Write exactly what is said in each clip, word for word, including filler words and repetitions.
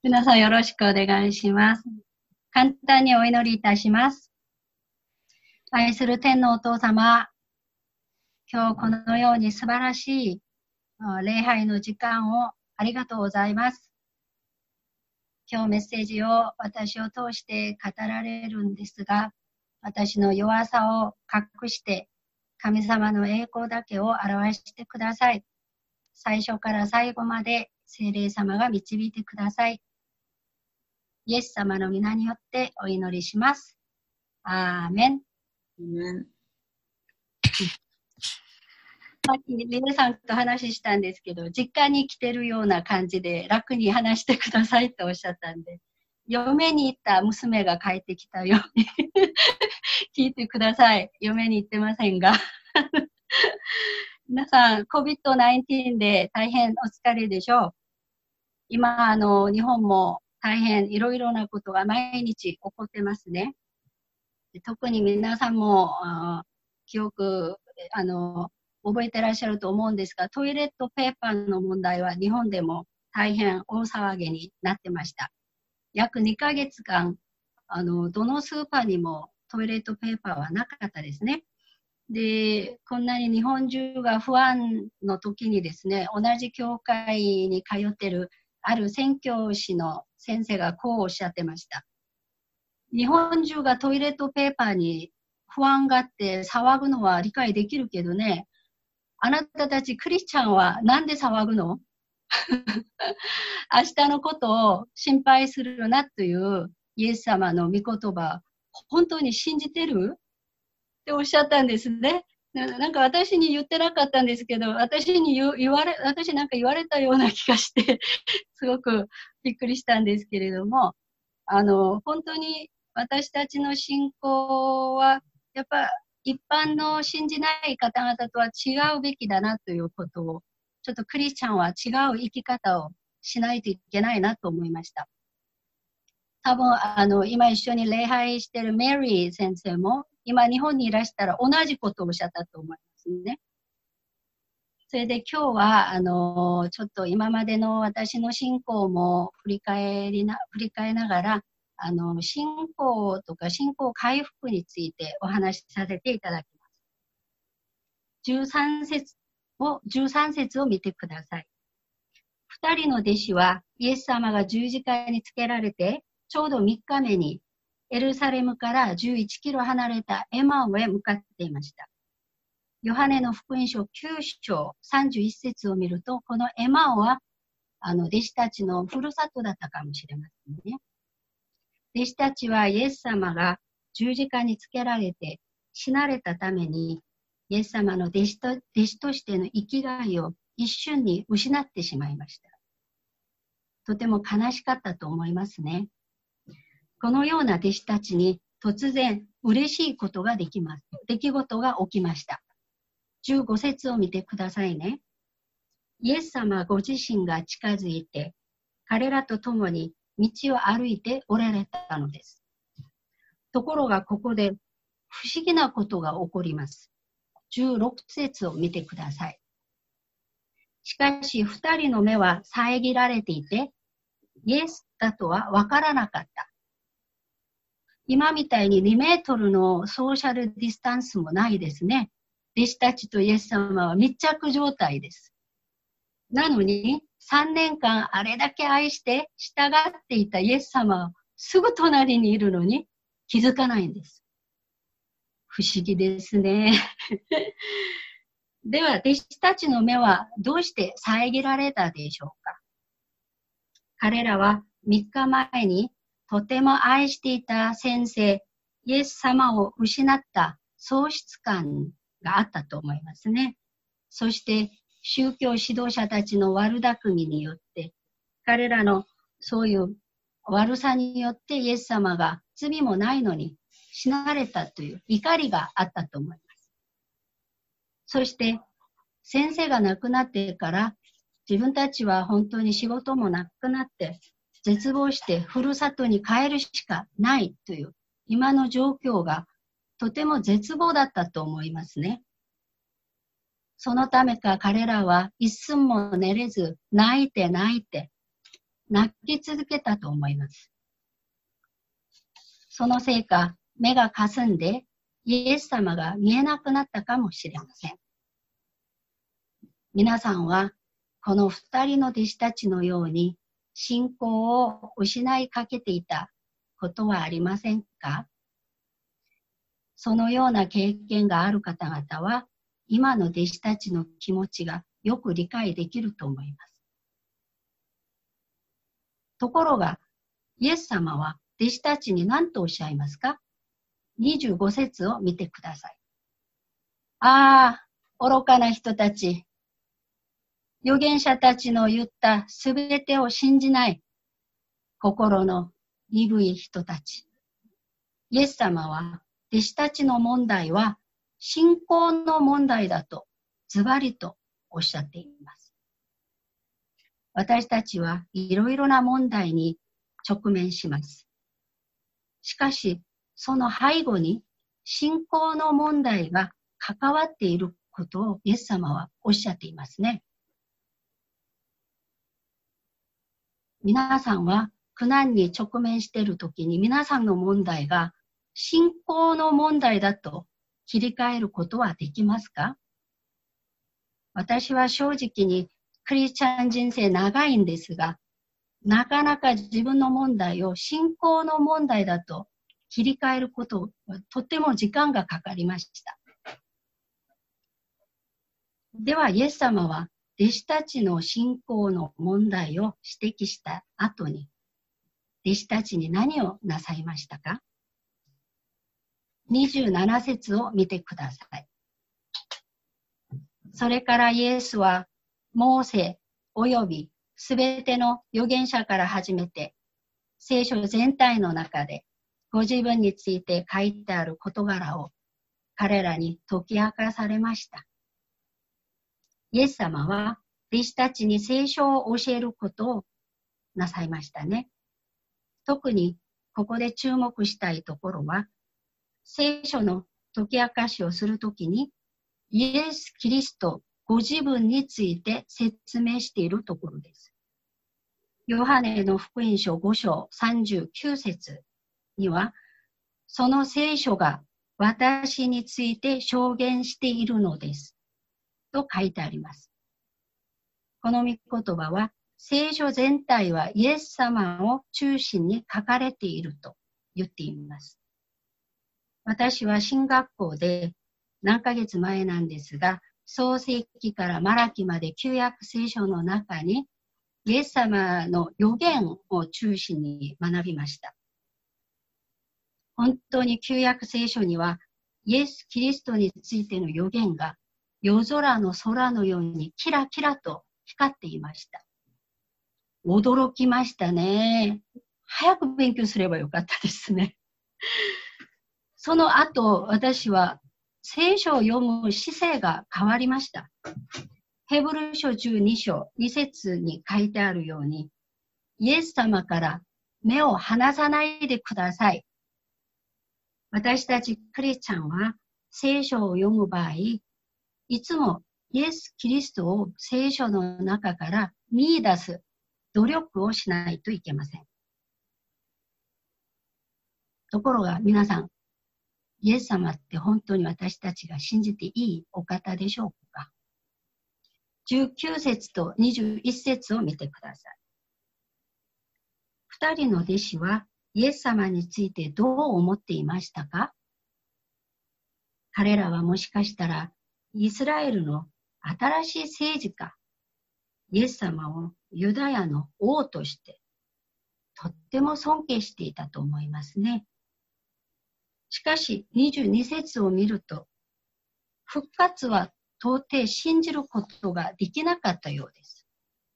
皆さんよろしくお願いします。簡単にお祈りいたします。愛する天のお父様、今日このように素晴らしい礼拝の時間をありがとうございます。今日メッセージを私を通して語られるんですが、私の弱さを隠して神様の栄光だけを表してください。最初から最後まで聖霊様が導いてください。イエス様の皆によってお祈りします。アーメン。さっき皆さんと話したんですけど、実家に来てるような感じで楽に話してくださいっておっしゃったんで、嫁に行った娘が帰ってきたように聞いてください。嫁に行ってませんが。皆さん、コビッドナインティーン で大変お疲れでしょう。今、あの、日本も大変いろいろなことが毎日起こってますね。特に皆さんも記憶、あの、覚えてらっしゃると思うんですが、トイレットペーパーの問題は日本でも大変大騒ぎになってました。約にかげつかん、あの、どのスーパーにもトイレットペーパーはなかったですね。で、こんなに日本中が不安の時にですね、同じ教会に通ってるある宣教師の先生がこうおっしゃってました。日本中がトイレットペーパーに不安があって騒ぐのは理解できるけどね、あなたたちクリスチャンはなんで騒ぐの明日のことを心配するなというイエス様の御言葉、本当に信じてるっておっしゃったんですね。なんか私に言ってなかったんですけど、私に言言われ、私なんか言われたような気がして、すごくびっくりしたんですけれども、あの、本当に私たちの信仰は、やっぱ一般の信じない方々とは違うべきだなということを、ちょっとクリスチャンは違う生き方をしないといけないなと思いました。多分、あの、今一緒に礼拝しているメリー先生も、今日本にいらしたら同じことをおっしゃったと思いますね。それで今日は、あの、ちょっと今までの私の信仰も振り返りな、振り返りながら、あの、信仰とか信仰回復についてお話しさせていただきます。じゅうさん節を、じゅうさん節を見てください。二人の弟子はイエス様が十字架につけられて、ちょうどみっかめにエルサレムからじゅういちキロ離れたエマオへ向かっていました。ヨハネの福音書きゅう章さんじゅういち節を見ると、このエマオはあの弟子たちのふるさとだったかもしれませんね。弟子たちはイエス様が十字架につけられて死なれたために、イエス様の弟子と、弟子としての生きがいを一瞬に失ってしまいました。とても悲しかったと思いますね。このような弟子たちに突然嬉しいことができます。出来事が起きました。じゅうご節を見てくださいね。イエス様ご自身が近づいて、彼らと共に道を歩いておられたのです。ところがここで不思議なことが起こります。じゅうろく節を見てください。しかし二人の目は遮られていて、イエスだとはわからなかった。今みたいににメートルのソーシャルディスタンスもないですね。弟子たちとイエス様は密着状態です。なのにさんねんかんあれだけ愛して従っていたイエス様はすぐ隣にいるのに気づかないんです。不思議ですね。では弟子たちの目はどうして遮られたでしょうか。彼らはみっかまえにとても愛していた先生、イエス様を失った喪失感があったと思いますね。そして宗教指導者たちの悪巧みによって、彼らのそういう悪さによってイエス様が罪もないのに死なれたという怒りがあったと思います。そして先生が亡くなってから自分たちは本当に仕事もなくなって絶望してふるさとに帰るしかないという今の状況がとても絶望だったと思いますね。そのためか彼らは一寸も寝れず泣いて泣いて泣き続けたと思います。そのせいか、目がかすんで、イエス様が見えなくなったかもしれません。皆さんは、この二人の弟子たちのように、信仰を失いかけていたことはありませんか？そのような経験がある方々は、今の弟子たちの気持ちがよく理解できると思います。ところが、イエス様は弟子たちに何とおっしゃいますか？にじゅうご節を見てください。ああ、愚かな人たち。預言者たちの言ったすべてを信じない。心の鈍い人たち。イエス様は、弟子たちの問題は信仰の問題だとズバリとおっしゃっています。私たちはいろいろな問題に直面します。しかし、その背後に信仰の問題が関わっていることをイエス様はおっしゃっていますね。皆さんは苦難に直面しているときに皆さんの問題が信仰の問題だと切り替えることはできますか？私は正直にクリスチャン人生長いんですが、なかなか自分の問題を信仰の問題だと切り替えることはとても時間がかかりました。では、イエス様は弟子たちの信仰の問題を指摘した後に、弟子たちに何をなさいましたか？にじゅうなな節を見てください。それからイエスは、モーセおよびすべての預言者から始めて、聖書全体の中でご自分について書いてある事柄を彼らに解き明かされました。イエス様は弟子たちに聖書を教えることをなさいましたね。特にここで注目したいところは、聖書の解き明かしをするときに、イエス・キリストご自分について説明しているところです。ヨハネの福音書ご章さんじゅうきゅう節には、その聖書が私について証言しているのです。と書いてあります。この御言葉は、聖書全体はイエス様を中心に書かれていると言っています。私は神学校で何ヶ月前なんですが、創世記からマラキまで旧約聖書の中にイエス様の預言を中心に学びました。本当に旧約聖書にはイエス・キリストについての預言が夜空の空のようにキラキラと光っていました。驚きましたね。早く勉強すればよかったですね。その後、私は聖書を読む姿勢が変わりました。ヘブル書じゅうに章に節に書いてあるように、イエス様から目を離さないでください。私たちクリスチャンは聖書を読む場合、いつもイエス・キリストを聖書の中から見出す努力をしないといけません。ところが皆さん、イエス様って本当に私たちが信じていいお方でしょうか？じゅうきゅう節とにじゅういち節を見てください。二人の弟子はイエス様についてどう思っていましたか？彼らはもしかしたらイスラエルの新しい政治家、イエス様をユダヤの王としてとっても尊敬していたと思いますね。しかしにじゅうに節を見ると、復活は到底信じることができなかったようです。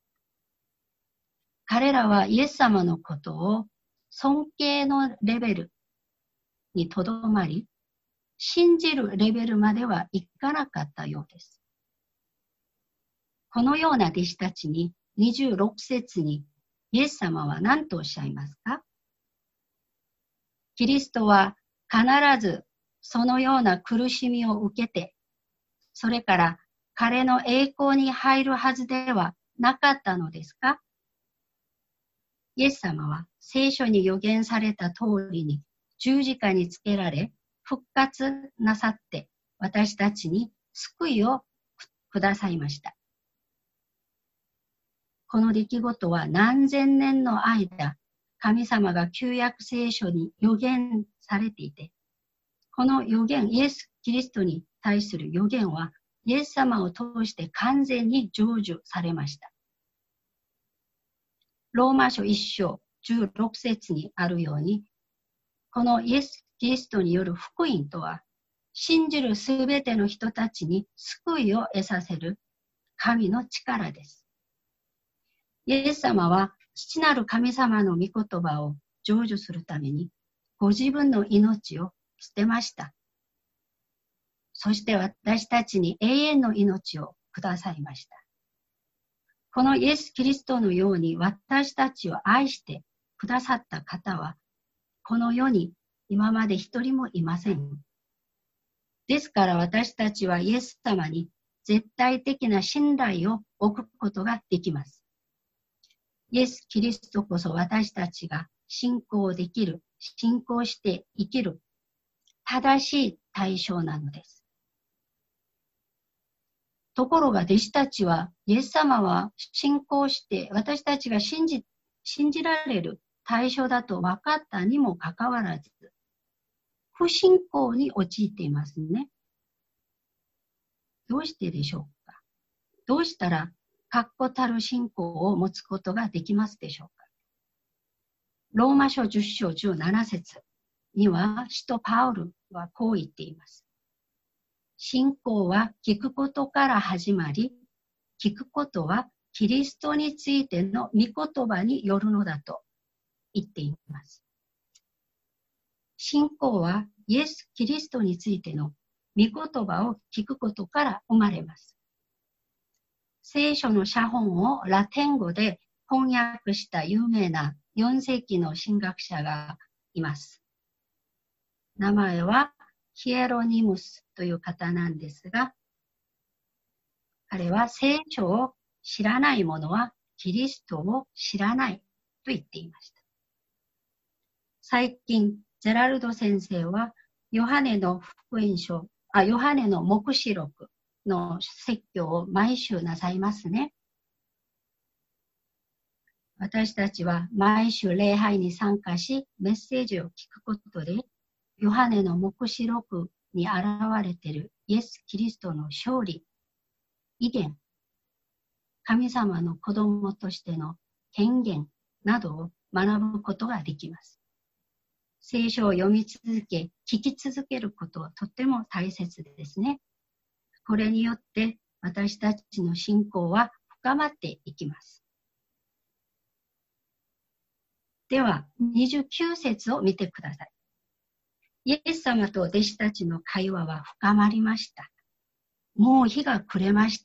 彼らはイエス様のことを尊敬のレベルにとどまり、信じるレベルまではいかなかったようです。このような弟子たちににじゅうろく節にイエス様は何とおっしゃいますか？キリストは必ずそのような苦しみを受けて、それから彼の栄光に入るはずではなかったのですか？ イエス様は聖書に予言された通りに十字架につけられ復活なさって私たちに救いをくださいました。この出来事は何千年の間、神様が旧約聖書に予言されていて、この予言、イエス・キリストに対する予言は、イエス様を通して完全に成就されました。ローマ書いっ章じゅうろく節にあるように、このイエス・キリストによる福音とは、信じるすべての人たちに救いを得させる神の力です。イエス様は父なる神様の御言葉を成就するためにご自分の命を捨てました。そして私たちに永遠の命をくださいました。このイエス・キリストのように私たちを愛してくださった方はこの世に今まで一人もいません。ですから私たちはイエス様に絶対的な信頼を置くことができます。イエス・キリストこそ私たちが信仰できる、信仰して生きる正しい対象なのです。ところが弟子たちはイエス様は信仰して私たちが信じ、信じられる対象だと分かったにもかかわらず、不信仰に陥っていますね。どうしてでしょうか。どうしたら確固たる信仰を持つことができますでしょうか。ローマ書じゅっ章じゅうなな節には使徒パウルはこう言っています。信仰は聞くことから始まり、聞くことはキリストについての御言葉によるのだと言っています。信仰はイエス・キリストについての御言葉を聞くことから生まれます。聖書の写本をラテン語で翻訳した有名なよん世紀の神学者がいます。名前はヒエロニムスという方なんですが、彼は聖書を知らない者はキリストを知らないと言っていました。最近、ジェラルド先生はヨハネの福音書、あ、ヨハネの黙示録の説教を毎週なさいますね。私たちは毎週礼拝に参加し、メッセージを聞くことで、ヨハネの黙示録に現れているイエス・キリストの勝利、威厳、神様の子供としての権限などを学ぶことができます。聖書を読み続け、聞き続けることはとても大切ですね。これによって私たちの信仰は深まっていきます。では、にじゅうきゅう節を見てください。イエス様と弟子たちの会話は深まりました。もう日が暮れました。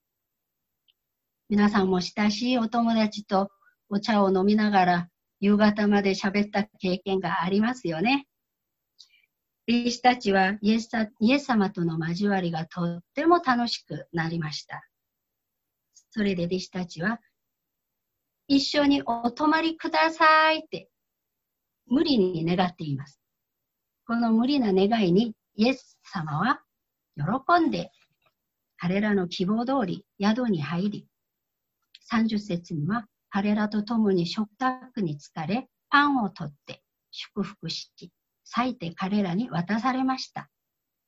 皆さんも親しいお友達とお茶を飲みながら夕方まで喋った経験がありますよね。弟子たちはイエス、イエス様との交わりがとっても楽しくなりました。それで弟子たちは一緒にお泊まりくださいって無理に願っています。この無理な願いにイエス様は喜んで彼らの希望通り宿に入り、さんじゅう節には彼らと共に食卓に疲れ、パンを取って祝福し、裂いて彼らに渡されました。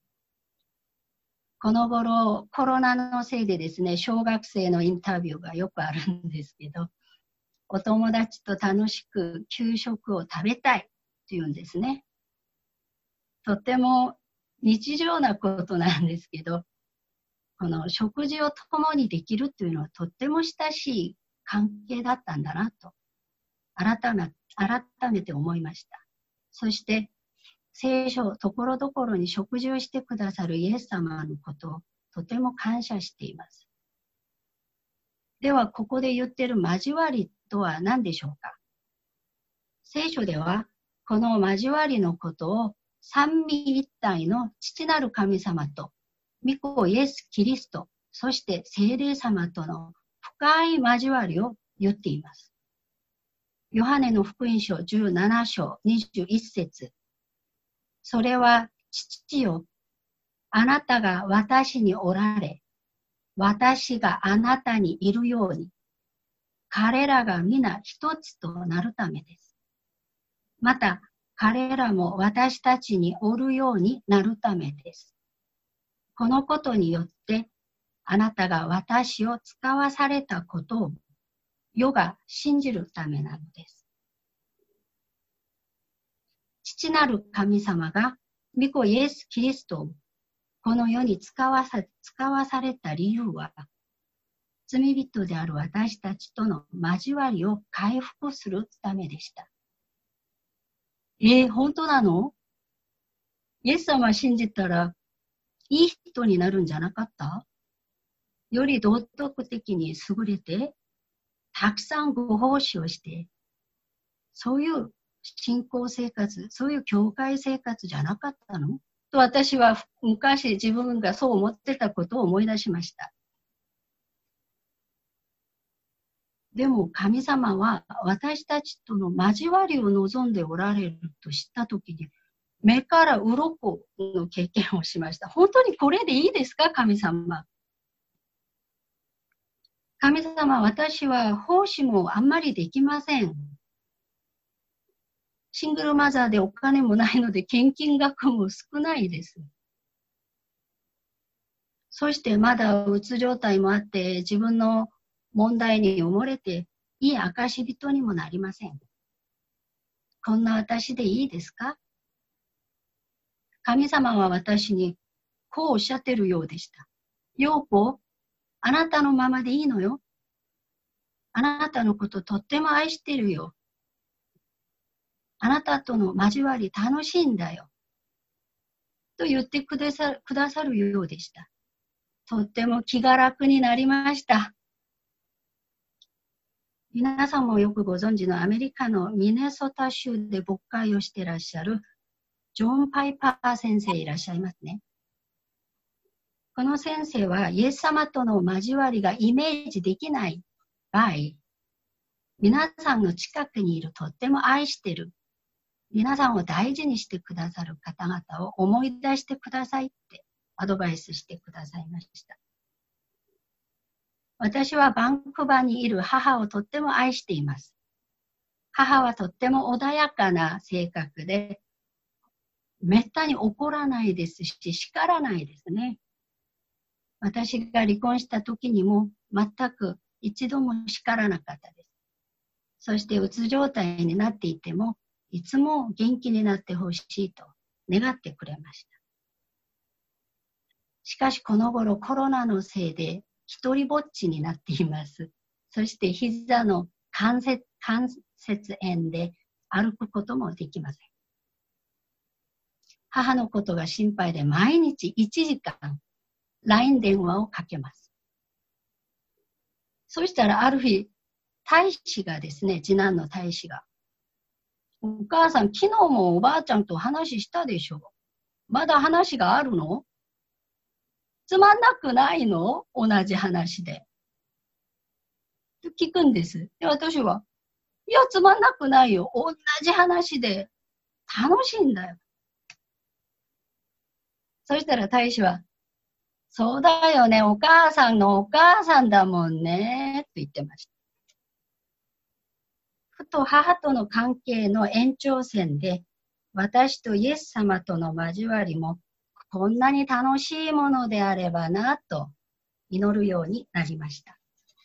この頃コロナのせいでですね、小学生のインタビューがよくあるんですけど、お友達と楽しく給食を食べたいというんですね。とても日常なことなんですけど、この食事を共にできるというのはとっても親しい関係だったんだなと改め、改めて思いました。そして聖書ところどころに食事をしてくださるイエス様のことをとても感謝しています。ではここで言っている交わりとは何でしょうか。聖書ではこの交わりのことを三位一体の父なる神様と御子イエス・キリスト、そして聖霊様との深い交わりを言っています。 ヨハネの福音書じゅうなな章にじゅういち節。それは父よ、あなたが私におられ、私があなたにいるように、彼らが皆一つとなるためです。また、彼らも私たちにおるようになるためです。このことによって、あなたが私を使わされたことを世が信じるためなのです。父なる神様が御子イエス・キリストをこの世に使わさ、使わされた理由は、罪人である私たちとの交わりを回復するためでした。えー、本当なの？イエス様信じたらいい人になるんじゃなかった？より道徳的に優れて、たくさんご奉仕をして、そういう信仰生活、そういう教会生活じゃなかったの？と私は昔自分がそう思ってたことを思い出しました。でも神様は私たちとの交わりを望んでおられると知ったときに、目から鱗の経験をしました。本当にこれでいいですか、神様？神様、私は奉仕もあんまりできません。シングルマザーでお金もないので献金額も少ないです。そしてまだうつ状態もあって自分の問題に埋もれていい証人にもなりません。こんな私でいいですか？神様は私にこうおっしゃってるようでした。ヨーコ、あなたのままでいいのよ。あなたのこととっても愛してるよ。あなたとの交わり楽しいんだよ。と言ってくださる、くださるようでした。とっても気が楽になりました。皆さんもよくご存知のアメリカのミネソタ州で牧会をしていらっしゃるジョン・パイパー先生いらっしゃいますね。この先生はイエス様との交わりがイメージできない場合、皆さんの近くにいるとっても愛している、皆さんを大事にしてくださる方々を思い出してくださいってアドバイスしてくださいました。私はバンクーバーにいる母をとっても愛しています。母はとっても穏やかな性格で、めったに怒らないですし、叱らないですね。私が離婚した時にも全く一度も叱らなかったです。そしてうつ状態になっていても、いつも元気になってほしいと願ってくれました。しかしこの頃コロナのせいで一人ぼっちになっています。そして膝の関節、関節炎で歩くこともできません。母のことが心配で毎日いちじかん ライン 電話をかけます。そしたらある日、大使がですね、次男の大使が、お母さん、昨日もおばあちゃんと話したでしょ。まだ話があるの？つまんなくないの？同じ話で。聞くんです。で、私は、いや、つまんなくないよ。同じ話で楽しいんだよ。そしたら大使は、そうだよね、お母さんのお母さんだもんね、と言ってました。ふと母との関係の延長線で、私とイエス様との交わりも、こんなに楽しいものであればな、と祈るようになりました。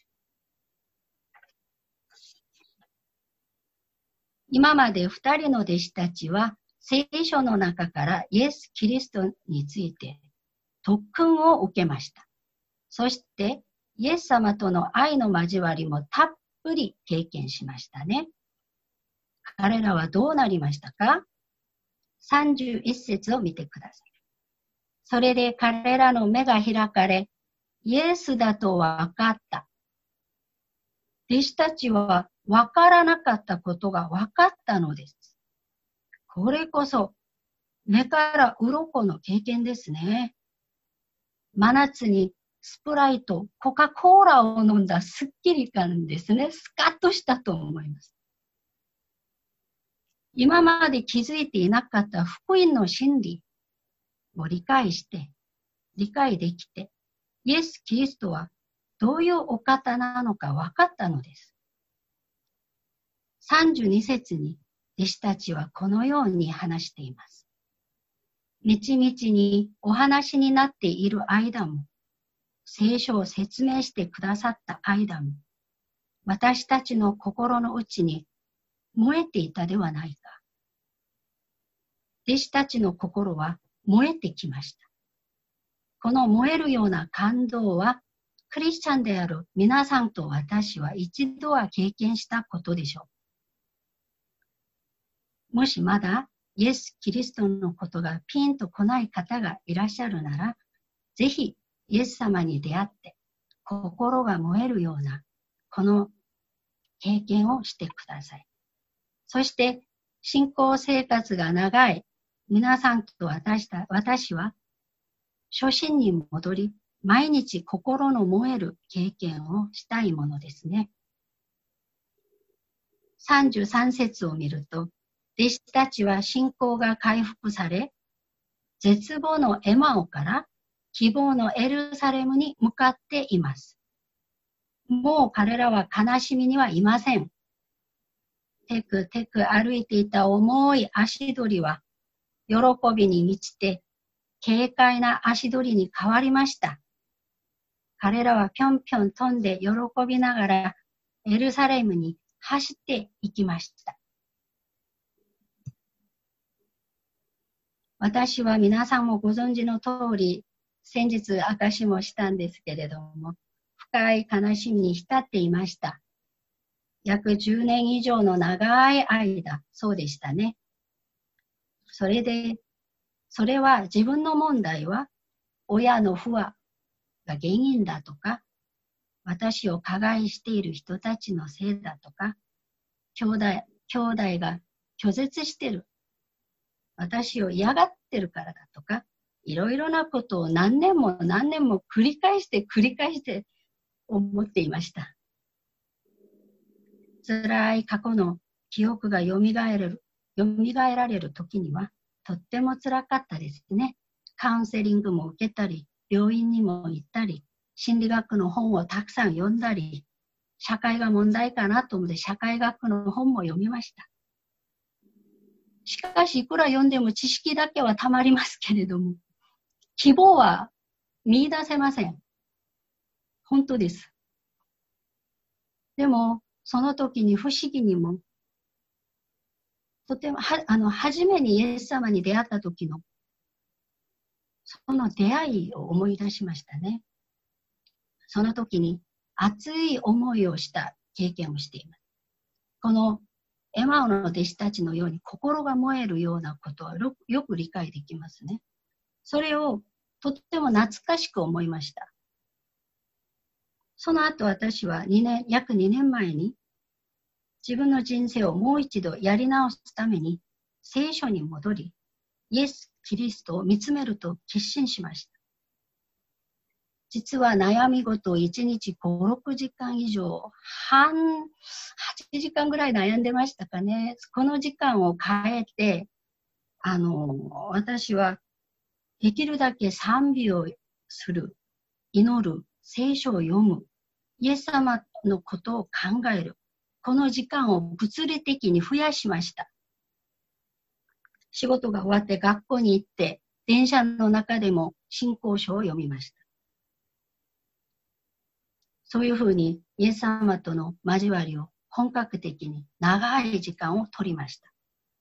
今まで二人の弟子たちは、聖書の中からイエス・キリストについて特訓を受けました。そして、イエス様との愛の交わりもたっぷり経験しましたね。彼らはどうなりましたか？さんじゅういち節を見てください。それで彼らの目が開かれ、イエスだと分かった。弟子たちは分からなかったことが分かったのです。これこそ目から鱗の経験ですね。真夏にスプライト、コカ・コーラを飲んだスッキリ感ですね。スカッとしたと思います。 今まで気づいていなかった福音の真理を理解して、理解できて、イエス・キリストはどういうお方なのか分かったのです。さんじゅうに節に弟子たちはこのように話しています。みちみちにお話になっている間も、聖書を説明してくださった間も、私たちの心の内に燃えていたではないか。弟子たちの心は燃えてきました。この燃えるような感動は、クリスチャンである皆さんと私は一度は経験したことでしょう。もしまだイエス・キリストのことがピンとこない方がいらっしゃるなら、ぜひイエス様に出会って心が燃えるようなこの経験をしてください。そして信仰生活が長い皆さんと私た私は初心に戻り、毎日心の燃える経験をしたいものですね。さんじゅうさん節を見ると、弟子たちは信仰が回復され、絶望のエマオから希望のエルサレムに向かっています。もう彼らは悲しみにはいません。テクテク歩いていた重い足取りは、喜びに満ちて、軽快な足取りに変わりました。彼らはぴょんぴょん飛んで喜びながらエルサレムに走っていきました。私は皆さんもご存知の通り、先日証しもしたんですけれども、深い悲しみに浸っていました。約じゅうねん以上の長い間、そうでしたね。それで、それは自分の問題は親の不和が原因だとか、私を加害している人たちのせいだとか、兄弟、兄弟が拒絶してる、私を嫌がってるからだとか、いろいろなことを何年も何年も繰り返して繰り返して思っていました。辛い過去の記憶がよみがえる、よみがえられる時には、とっても辛かったですね。カウンセリングも受けたり、病院にも行ったり、心理学の本をたくさん読んだり、社会が問題かなと思って社会学の本も読みました。しかし、いくら読んでも知識だけはたまりますけれども、希望は見出せません。本当です。でも、その時に不思議にも、とてもは、あの、初めにイエス様に出会った時の、その出会いを思い出しましたね。その時に熱い思いをした経験をしています。このエマオの弟子たちのように心が燃えるようなことはよく理解できますね。それをとっても懐かしく思いました。その後私はにねん、約にねんまえに自分の人生をもう一度やり直すために聖書に戻り、イエス・キリストを見つめると決心しました。実は悩み事をいちにちご、ろくじかん以上、半、はちじかんぐらい悩んでましたかね。この時間を変えて、あの、私はできるだけ賛美をする、祈る、聖書を読む、イエス様のことを考える。この時間を物理的に増やしました。仕事が終わって学校に行って、電車の中でも信仰書を読みました。そういうふうにイエス様との交わりを本格的に長い時間を取りました。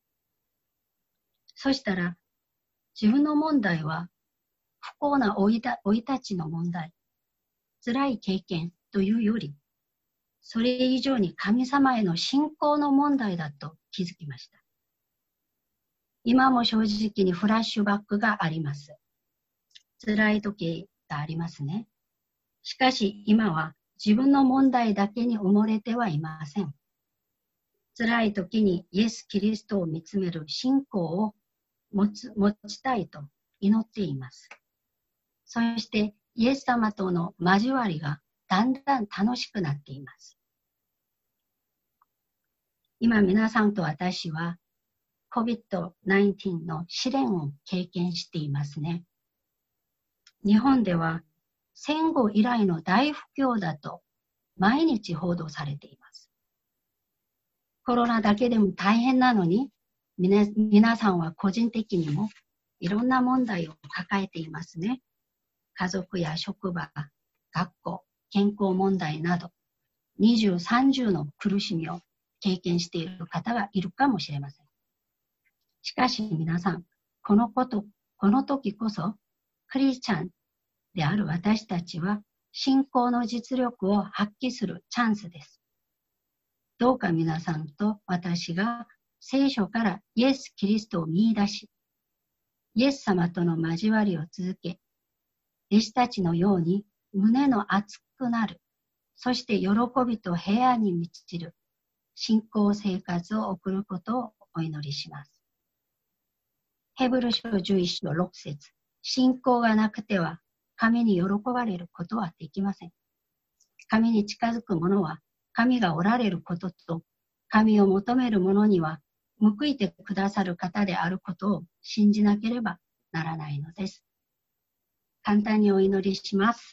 そしたら自分の問題は不幸な生い立ちの問題、辛い経験というより、それ以上に神様への信仰の問題だと気づきました。今も正直にフラッシュバックがあります。辛い時がありますね。しかし今は自分の問題だけに埋もれてはいません。辛い時にイエス・キリストを見つめる信仰を持つ、持ちたいと祈っています。そしてイエス様との交わりがだんだん楽しくなっています。今皆さんと私はコビッドナインティーン の試練を経験していますね。日本では戦後以来の大不況だと毎日報道されています。コロナだけでも大変なのに、皆、皆さんは個人的にもいろんな問題を抱えていますね。家族や職場、学校、健康問題など、二重三重の苦しみを経験している方がいるかもしれません。しかし皆さん、このこと、この時こそ、クリスチャンである私たちは、信仰の実力を発揮するチャンスです。どうか皆さんと私が聖書からイエス・キリストを見出し、イエス様との交わりを続け、弟子たちのように胸の熱くなる、そして喜びと平安に満ちる信仰生活を送ることをお祈りします。ヘブル書じゅういち章ろく節、信仰がなくては神に喜ばれることはできません。神に近づく者は神がおられることと、神を求める者には報いてくださる方であることを信じなければならないのです。簡単にお祈りします。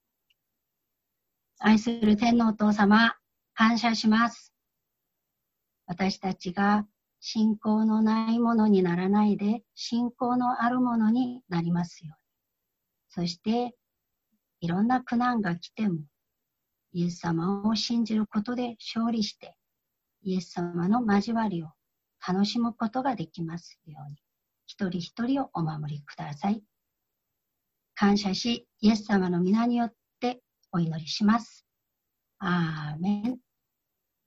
愛する天のお父様、感謝します。私たちが信仰のないものにならないで、信仰のあるものになりますように。そして、いろんな苦難が来ても、イエス様を信じることで勝利して、イエス様の交わりを楽しむことができますように、一人一人をお守りください。感謝し、イエス様の皆によってお祈りします。アーメン。